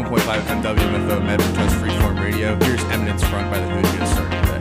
91.5 FM WMFO Medford Trust Freeform Radio. Here's Eminence Front by The Who to get us started today.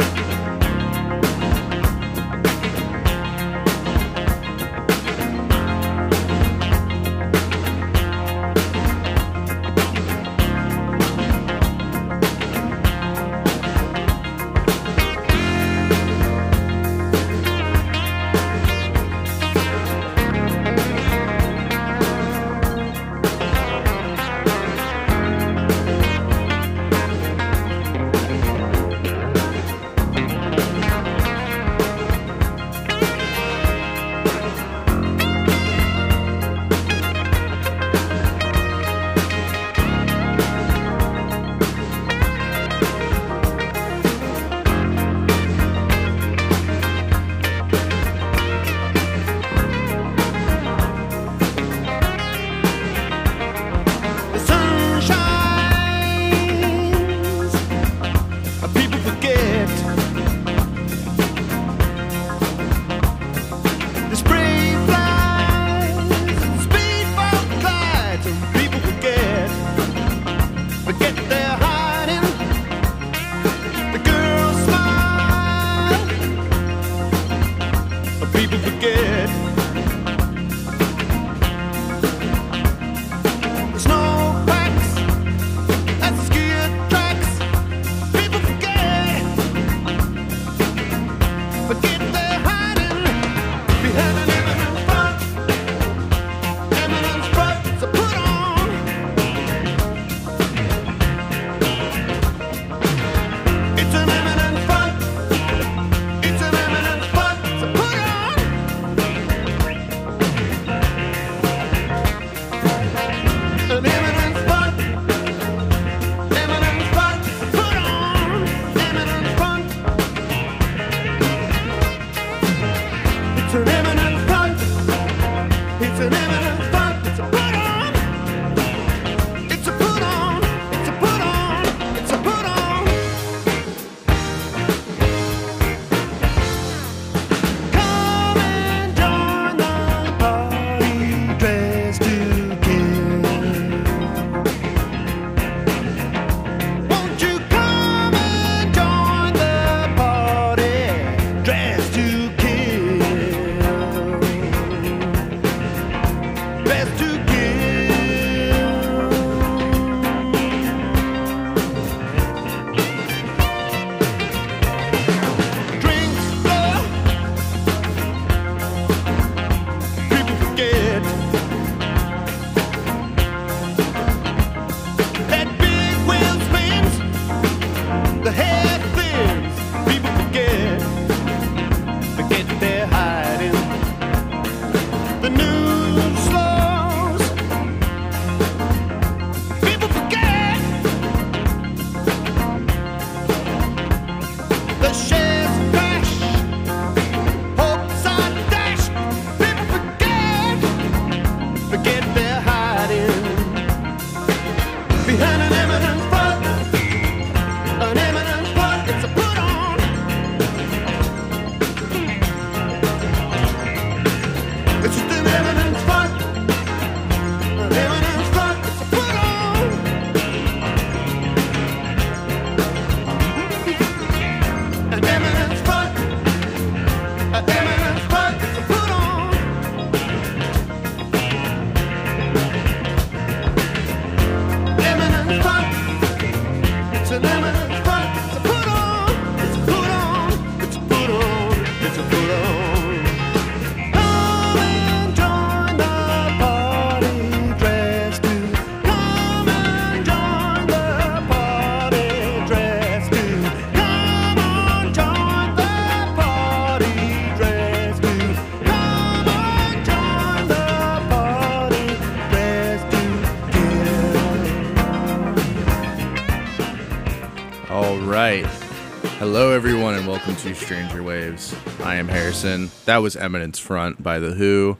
Hello everyone and welcome to Stranger Waves. I am Harrison. That was Eminence Front by The Who.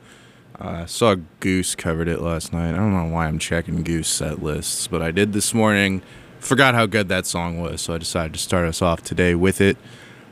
Saw Goose covered it last night. I don't know why I'm checking Goose set lists, but I did this morning. Forgot how good that song was, so I decided to start us off today with it.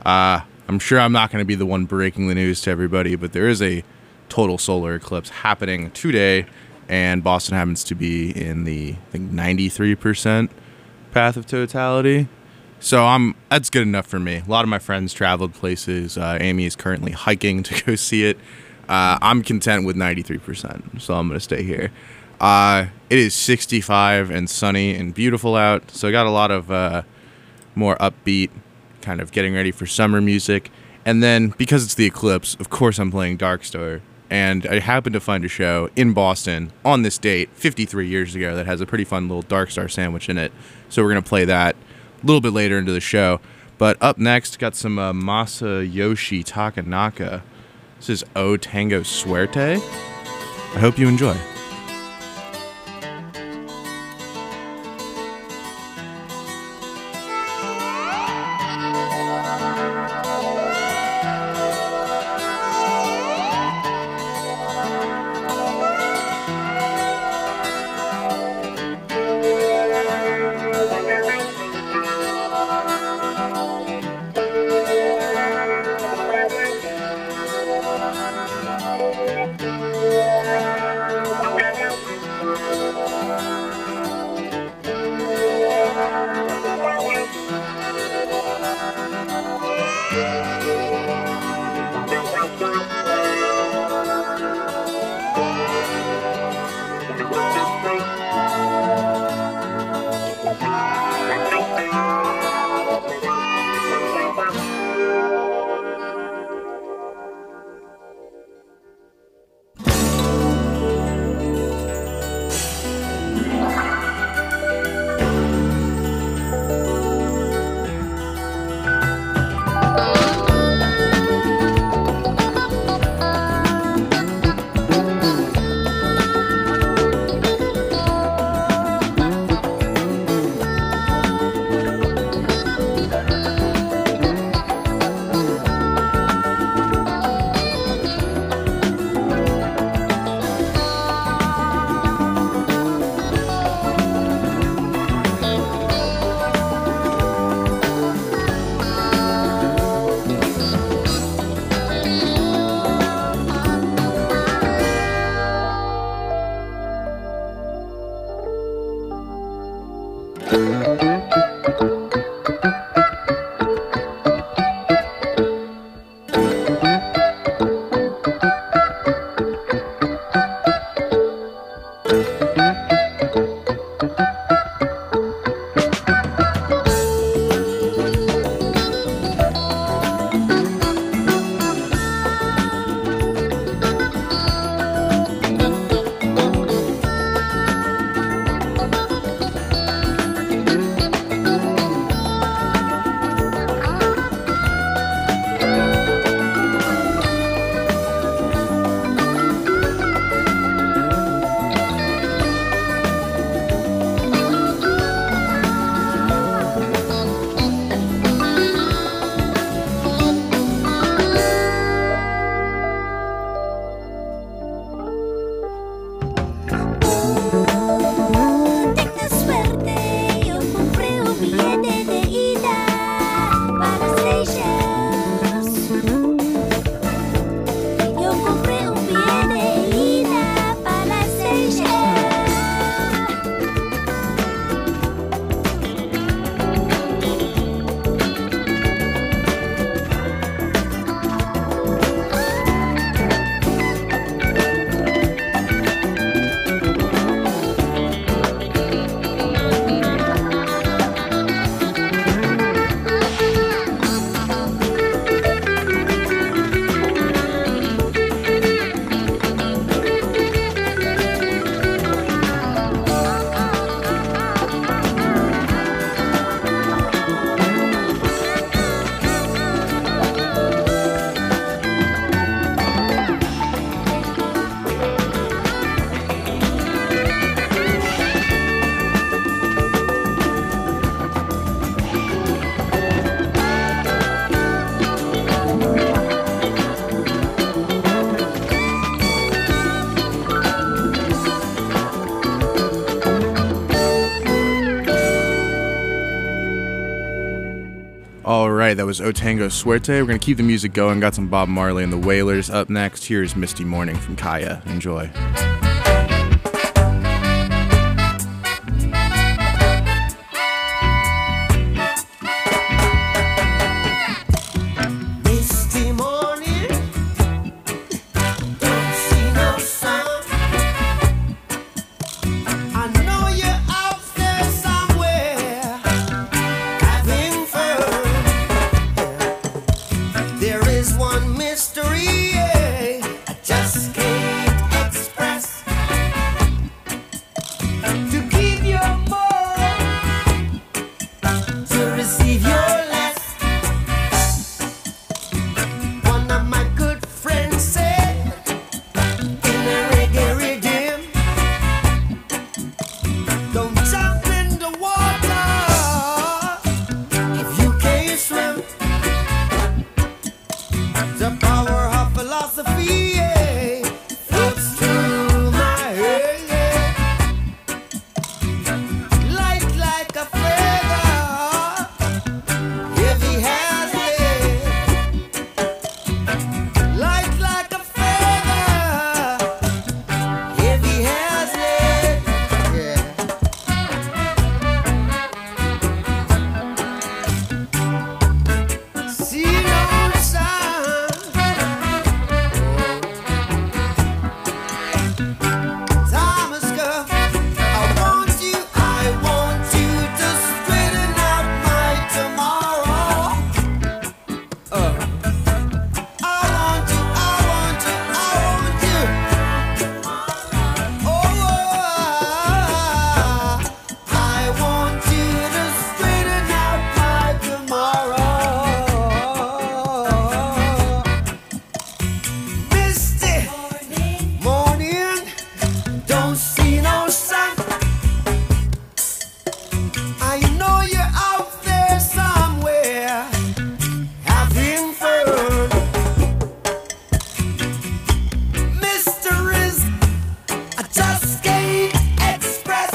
I'm sure I'm not going to be the one breaking the news to everybody, but there is a total solar eclipse happening today and Boston happens to be in the, I think, 93% path of totality. So that's good enough for me. A lot of my friends traveled places. Amy is currently hiking to go see it. I'm content with 93%, so I'm going to stay here. It is 65 and sunny and beautiful out, so I got a lot of more upbeat, kind of getting ready for summer music. And then, because it's the eclipse, of course I'm playing Darkstar. And I happened to find a show in Boston on this date 53 years ago that has a pretty fun little Darkstar sandwich in it. So we're going to play that a little bit later into the show. But up next, got some Masayoshi Takanaka. This is O Tango Suerte. I hope you enjoy. All right, that was O Tango Suerte. We're going to keep the music going. Got some Bob Marley and the Wailers up next. Here's Misty Morning from Kaya. Enjoy. is one mystery I just can't express. To give your more, to receive your less. One of my good friends said in a reggae rhythm, don't jump in the water if you can't swim. The power of philosophy floats through my head, light like a feather, heavy as lead. Light like a feather, heavy as lead. Yeah. See no sign. Thomas girl, I want you to straighten out my tomorrow. I want you. Oh, I want you to straighten out my tomorrow. Misty morning, don't see no sun. I know you're out there somewhere having fun. Mysteries I just can't express.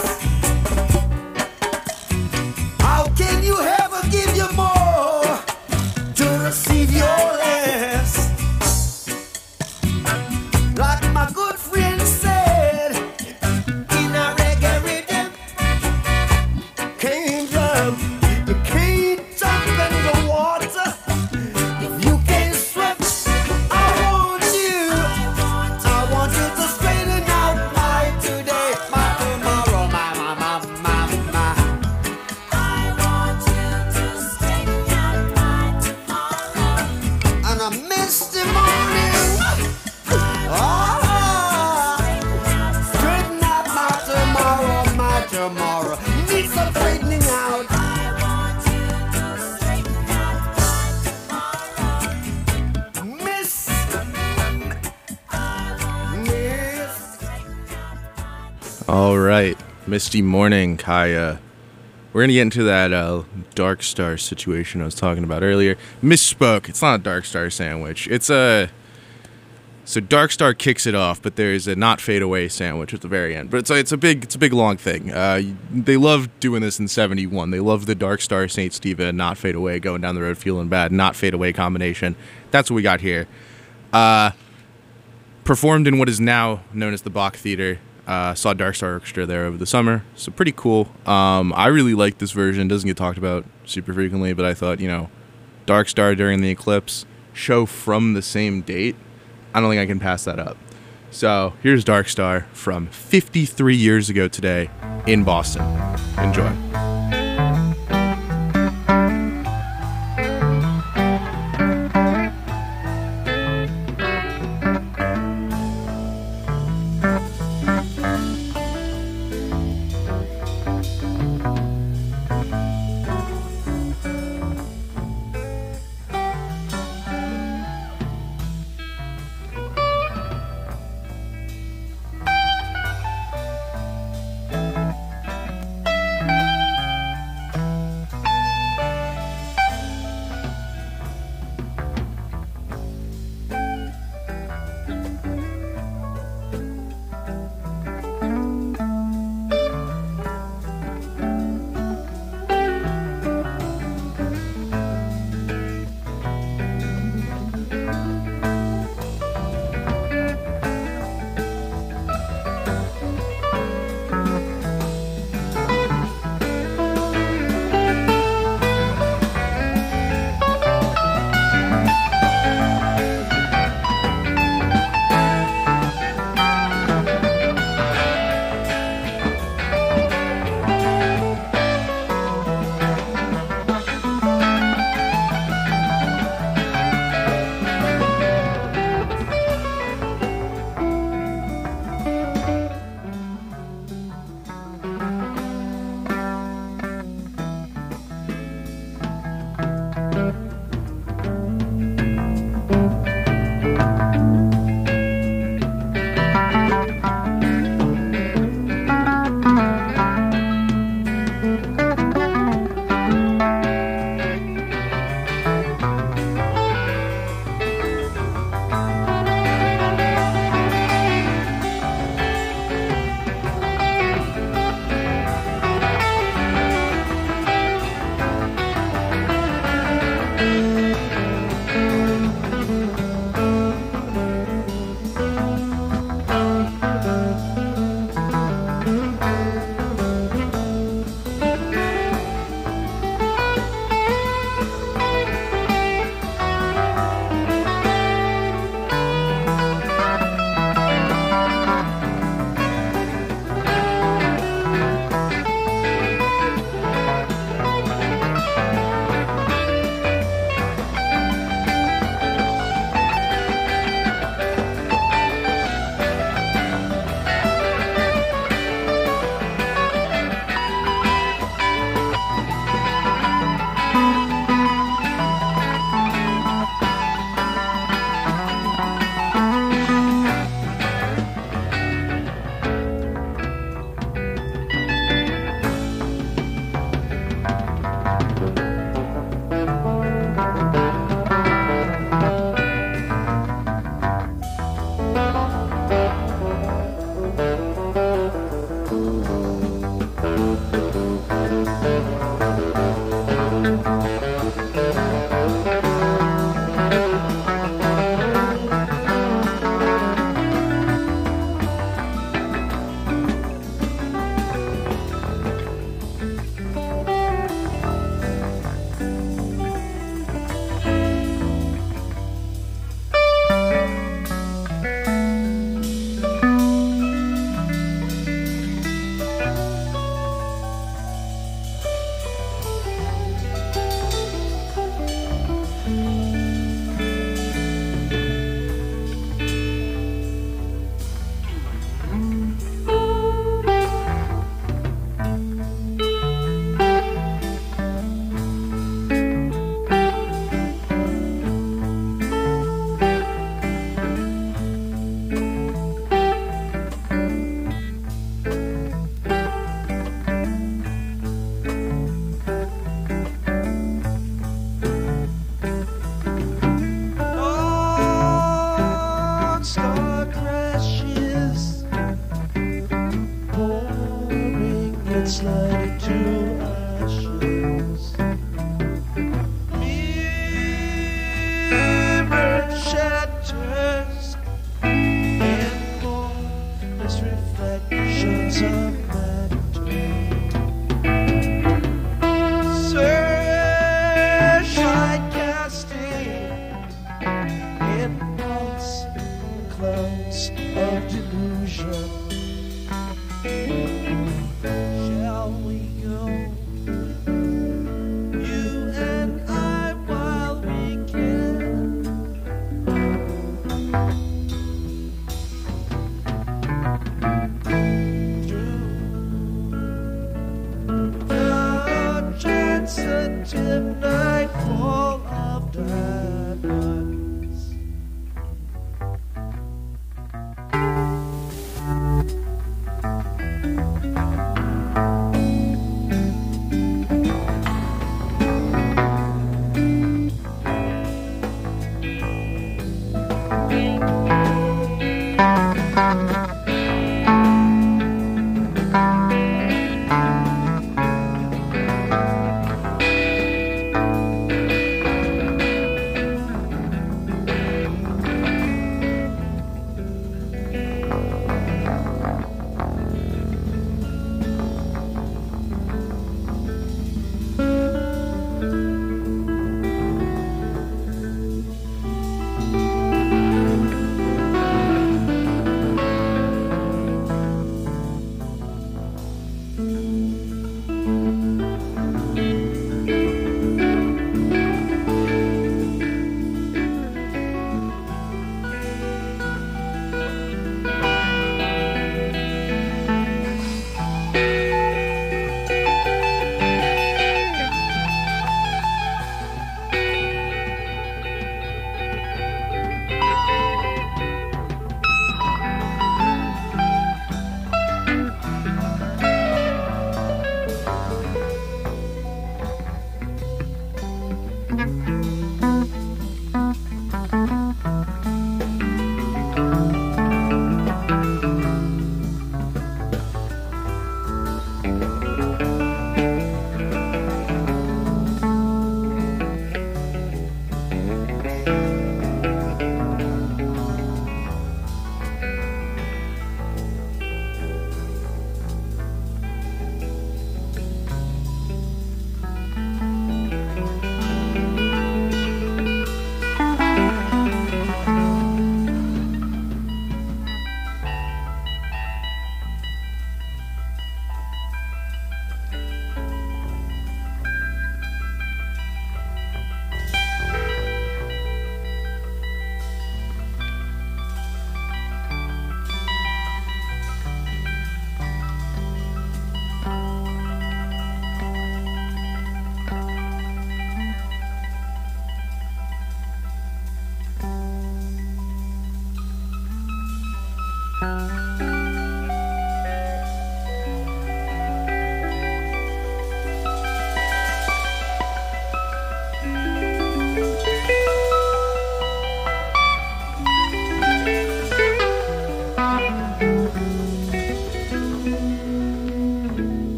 How can you ever give you more to receive your less? Like my good friend said in a reggae rhythm, you can't jump in the water if you can't swim. I want you to straighten out my today, my tomorrow, my. I want you to straighten out my tomorrow. On a misty morning, straighten out my tomorrow. Need some straightening out. I want you to straighten out my tomorrow. Miss. All right, Misty Morning, Kaya. We're gonna get into that Dark Star situation I was talking about earlier. Misspoke. It's not a Dark Star sandwich. It's a so Dark Star kicks it off, but there's a not fade away sandwich at the very end. But it's a big long thing. They loved doing this in '71. They loved the Dark Star Saint Stephen not fade away, going down the road feeling bad, not fade away combination. That's what we got here. Performed in what is now known as the Bach Theater. Saw Dark Star Orchestra there over the summer, so pretty cool. I really like this version. Doesn't get talked about super frequently, but I thought, Dark Star during the eclipse, show from the same date. I don't think I can pass that up. So here's Dark Star from 53 years ago today in Boston. Enjoy. slide to ashes. Mirror shatters and formless reflections of matter. Searchlight casting in pulse clouds of delusion. Shall we go, you and I, while we can? Through the transitive nightfall of darkness.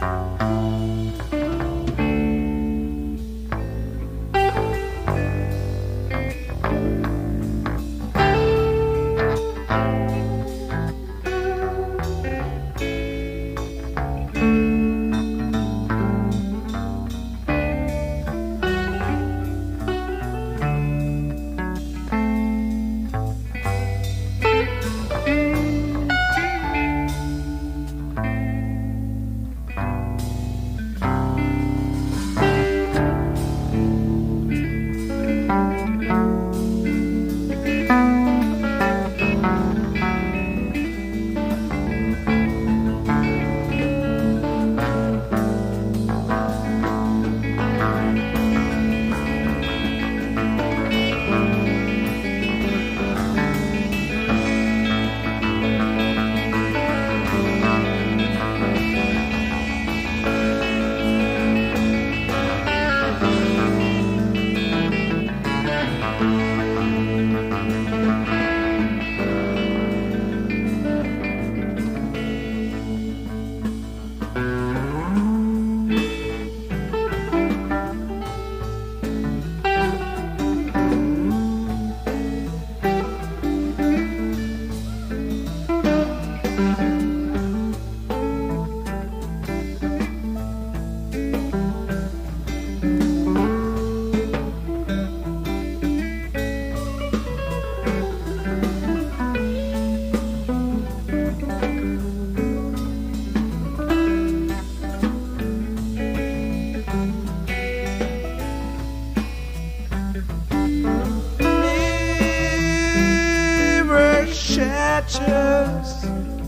shatters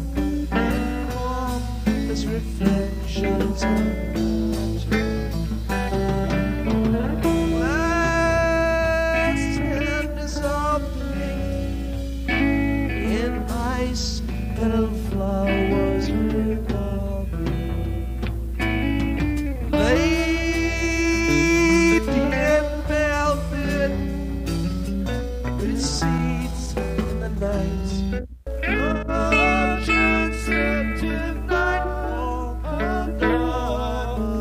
and warm as reflections of glass and dissolving in ice, petal flowers revolving, lady and velvet with seeds in the night. Ocean set to nightfall,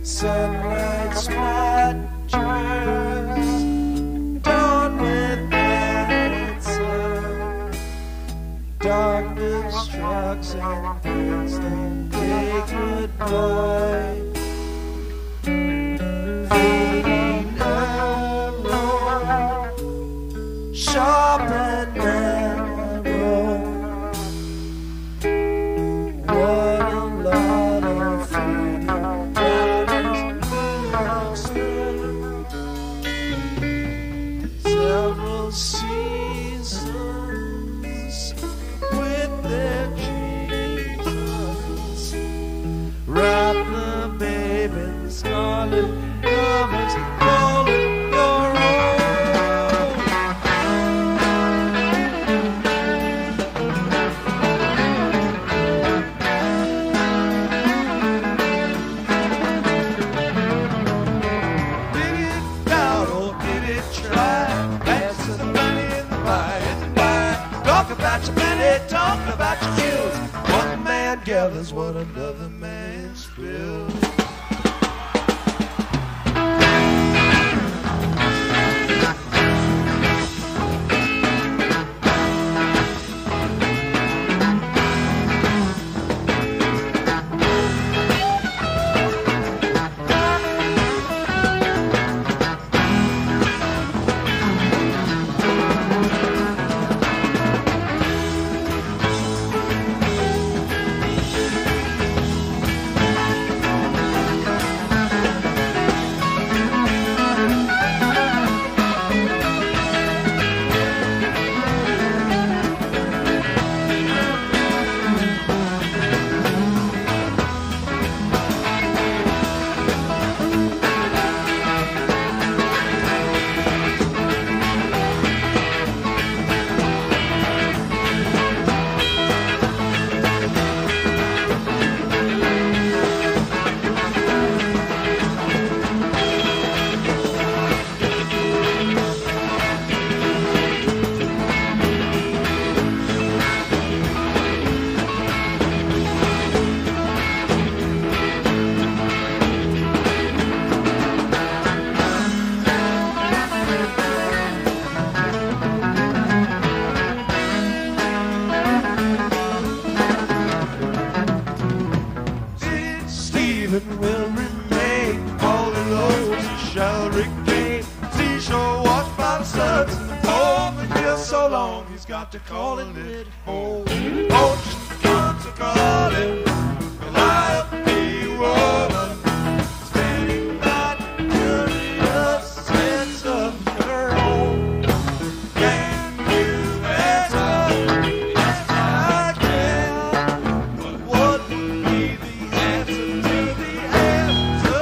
sunlight splatters, dawn without sun. Darkness strikes and bids the day goodbye. Fading arrow, sharp and narrow. What a lot of freedom that is several seasons with their Jesus. Wrap the baby in scarlet covers, call it your own. Did it doubt or did it try? Answer the money in the pie, in the pie. Talk about your money, talk about your skills. One man gathers what another man spills. Stephen will remain, all the roads shall regain. Seashore washed by the suns, oh, been here so long, he's got to call it home. Ocean comes a calling, Calliope woman, standing by, curious sense of her own. Can you answer? Yes, I can. But what would be the answer to the answer?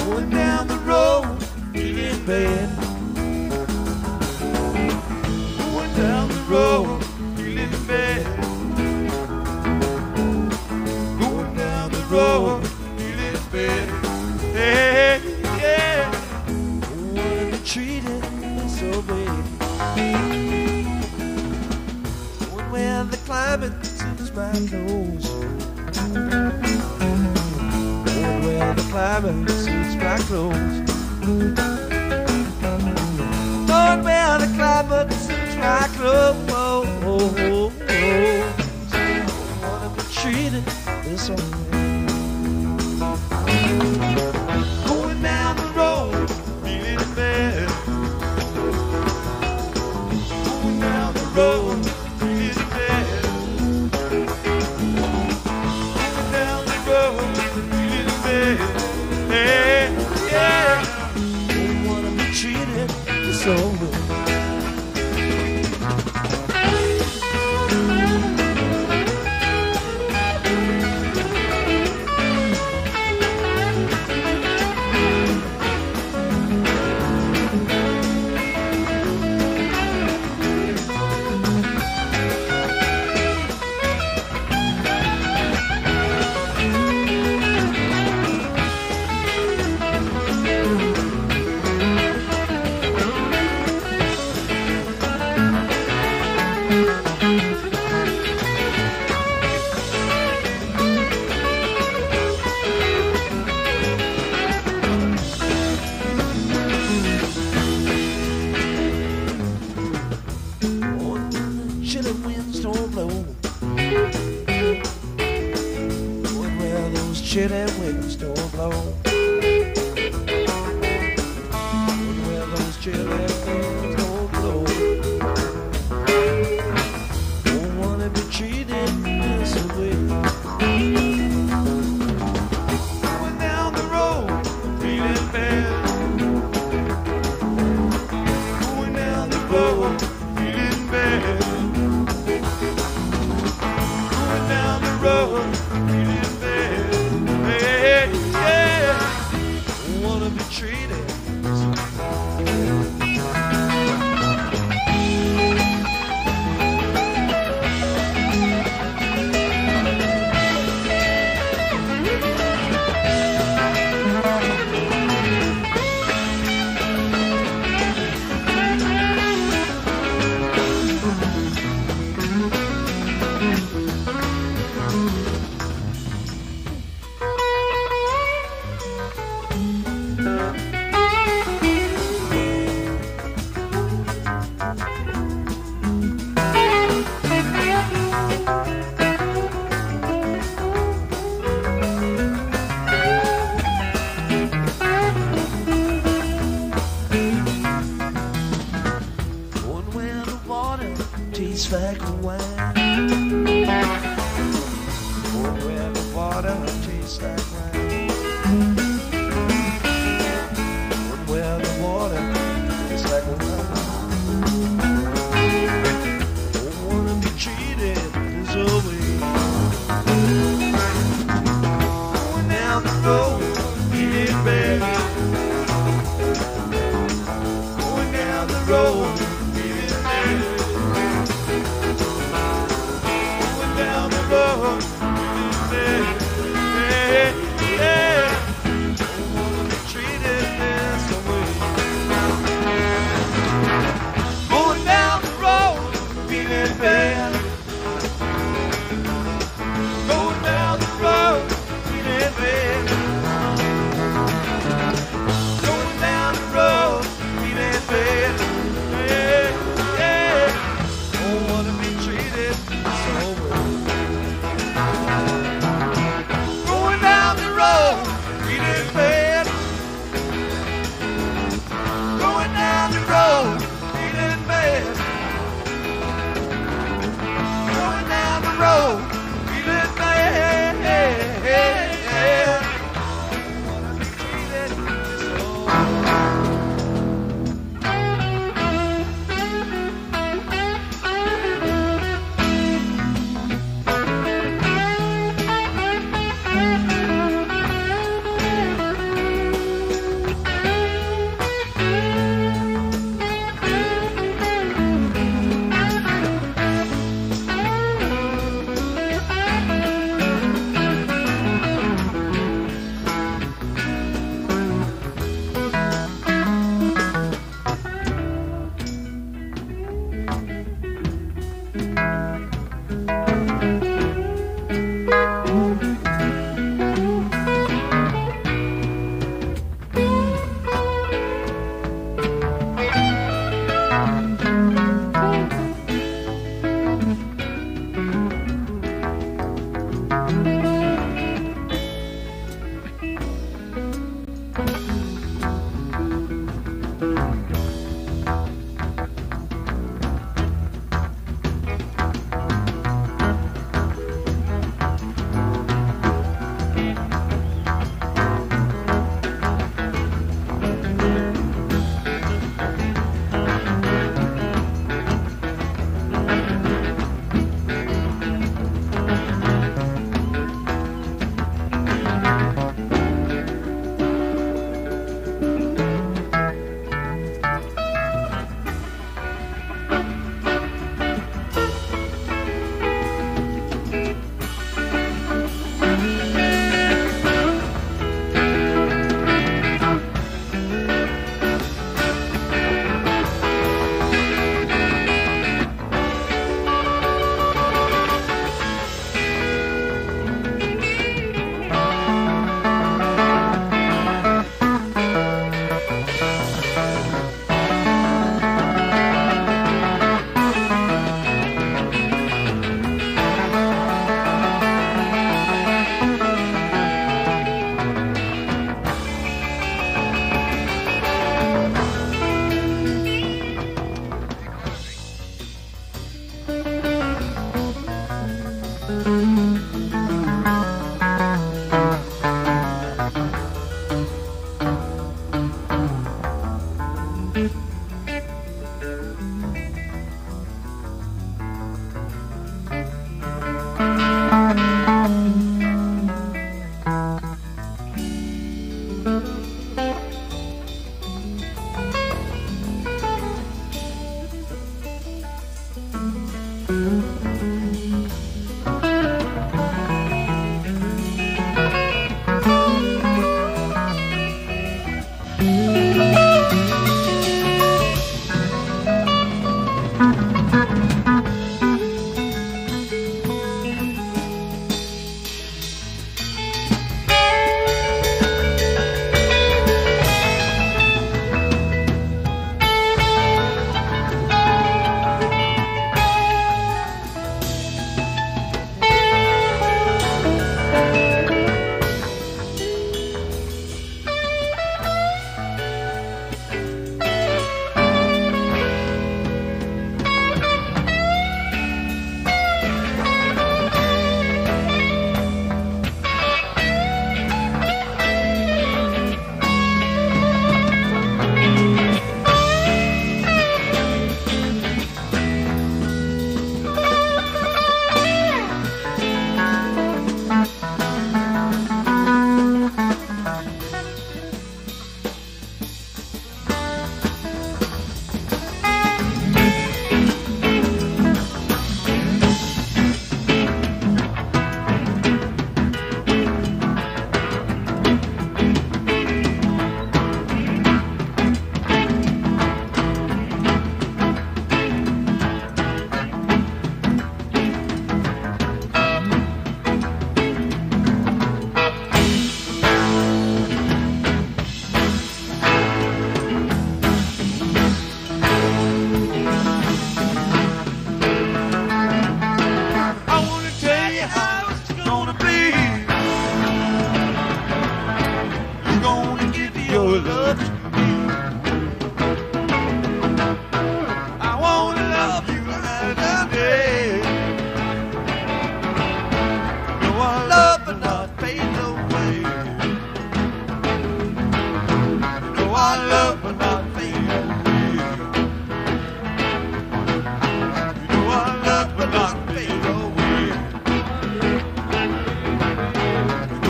Going down the road, feeling bad. Going down the road, feeling bad. Going down the road, feeling bad. Hey, yeah. Wanna be treated so bad. Going where the climate suits my nose. Going where the climate suits my clothes. Going where the climate suits my clothes. Wanna be treated this way. Going down the road, feeling bad. Going down the road, feeling bad. Going down the road, feeling bad. Hey, yeah. Don't wanna be treated this way. Chilling winds don't blow. Going where those chilling winds don't blow. Going where those chilling winds don't blow. Don't wanna be treated this way. Going down the road, feeling bad. Going down the road, feeling bad. Down the road, feeling bad. Hey, yeah. Wanna be treated so going where the water tastes like wine. Going where the water tastes like wine. Going where the water tastes like wine. Don't wanna be treated this way. Going down the road, feeling bad. Going down the road, feeling bad. Going down the road, feeling bad. Hey, yeah. Don't wanna be treated this way. Going down the road, feeling bad. Going down the road, feeling bad. Going down the road, feeling bad.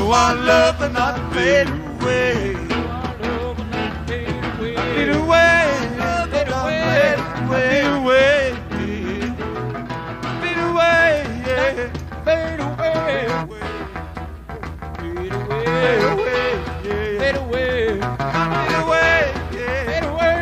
know I love and not fade away. Fade away, fade away, fade away, fade away, fade away, fade away, fade away, fade away, fade away,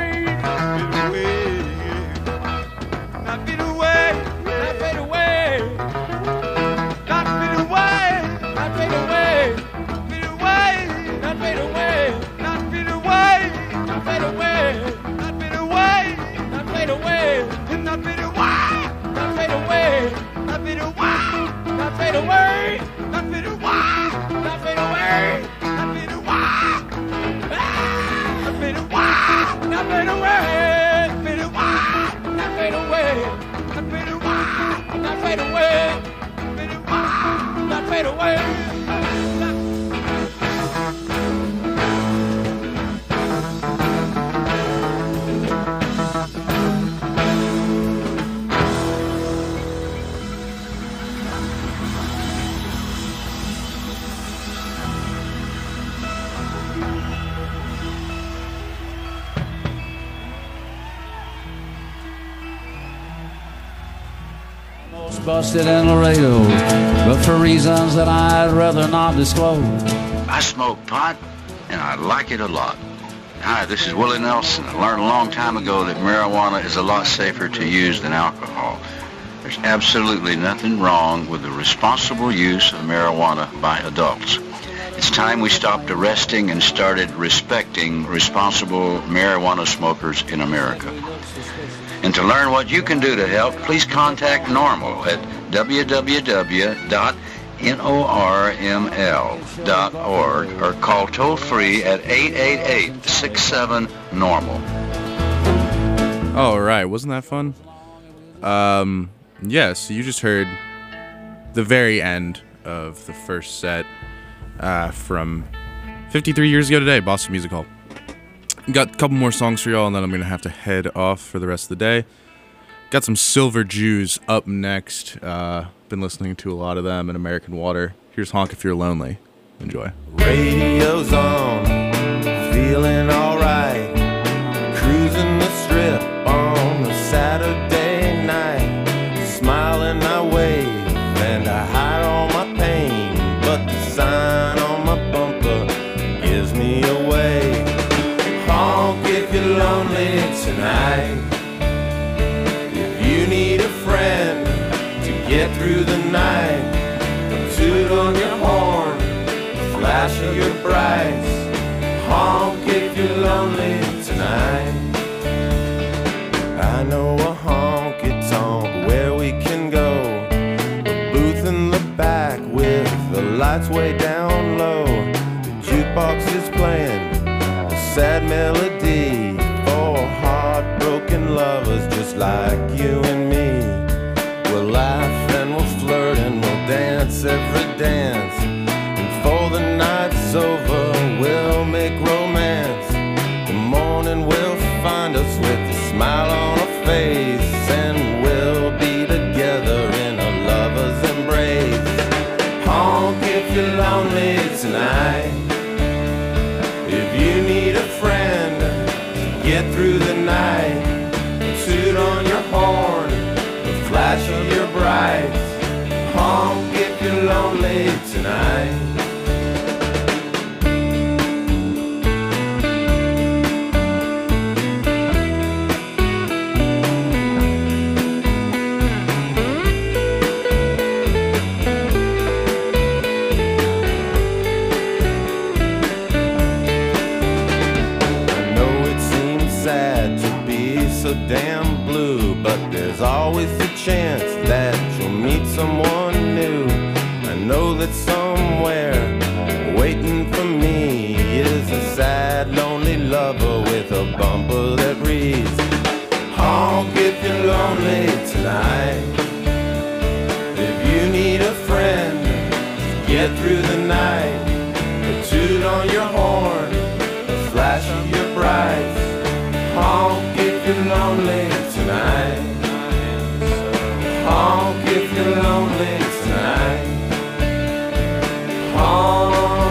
not fade away, not fade away, not fade away, not fade away, fade away, not fade away, not fade away, not fade away, not fade away, not fade away, not fade away, not fade away, not fade away, not fade away, not fade away, not fade away, not fade away, not fade away, not fade away, fade away, not fade away, not fade away, not fade away, fade away, not fade away. Busted in Laredo, but for reasons that I'd rather not disclose. I smoke pot, and I like it a lot. Hi, this is Willie Nelson. I learned a long time ago that marijuana is a lot safer to use than alcohol. There's absolutely nothing wrong with the responsible use of marijuana by adults. It's time we stopped arresting and started respecting responsible marijuana smokers in America. And to learn what you can do to help, please contact NORML at www.norml.org or call toll-free at 888-67-NORMAL. All right, wasn't that fun? Yeah, so you just heard the very end of the first set from 53 years ago today, Boston Music Hall. Got a couple more songs for y'all, and then I'm going to have to head off for the rest of the day. Got some Silver Jews up next. Been listening to a lot of them in American Water. Here's Honk If You're Lonely. Enjoy. Radio's on, feeling alright. Cruising the strip on a Saturday night. Smiling I wave and I hide all my pain, but the sign on my bumper gives me away. Honk if you're lonely tonight. If you need a friend to get through the night, toot on your horn, flash of your brights. Honk if you're lonely tonight. I know a honky-tonk where we can go, a booth in the back with the lights way down low. The jukebox is playing a sad melody for heartbroken lovers just like you and me. We'll laugh and we'll flirt and we'll dance every dance, and for the night's over we'll make romance. The morning will find us with a smile on our face, and we'll be together in a lover's embrace. Honk if you're lonely tonight. If you need a friend to get through the night, toot on your horn, the flash of your brights. Honk if you're lonely tonight. So damn blue, but there's always a chance that you'll meet someone new. I know that somewhere waiting for me is a sad, lonely lover with a bumper that reads, honk if you're lonely tonight. If you need a friend to get through the night, a toot on your horn, a flash of your brights. Honk if you're lonely tonight. Honk if you're lonely tonight. Honk.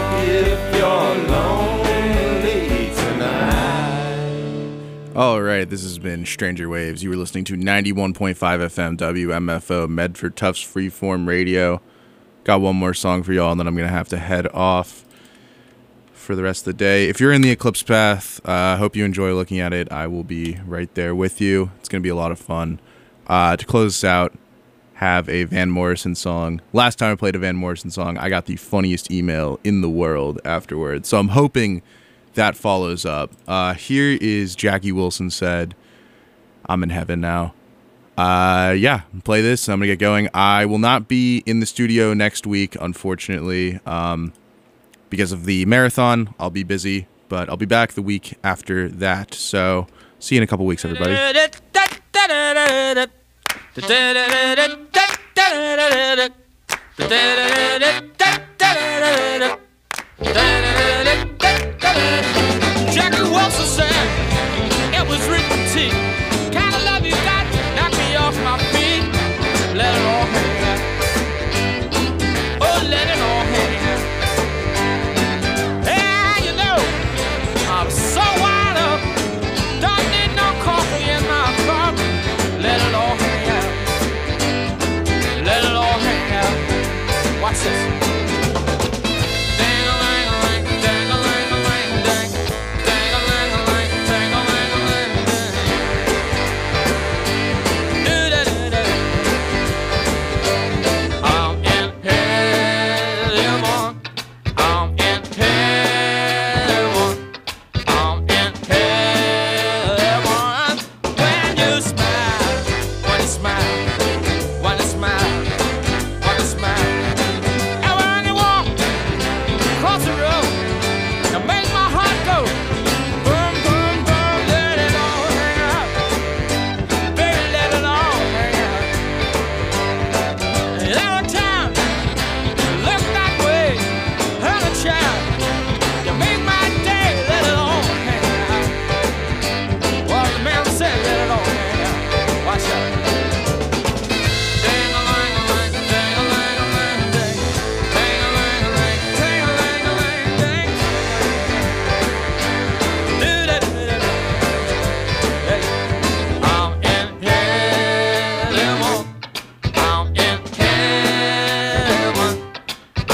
All right, this has been Stranger Waves. You were listening to 91.5 FM WMFO Medford Tufts Freeform Radio. Got one more song for y'all, and then I'm going to have to head off for the rest of the day. If you're in the Eclipse Path, I hope you enjoy looking at it. I will be right there with you. It's going to be a lot of fun. To close this out, have a Van Morrison song. Last time I played a Van Morrison song, I got the funniest email in the world afterwards. So I'm hoping that follows up. Here is Jackie Wilson Said, I'm in heaven now. Yeah, play this and I'm gonna get going. I will not be in the studio next week, unfortunately, because of the marathon. I'll be busy, but I'll be back the week after that. So see you in a couple weeks, everybody. Jackie Wilson said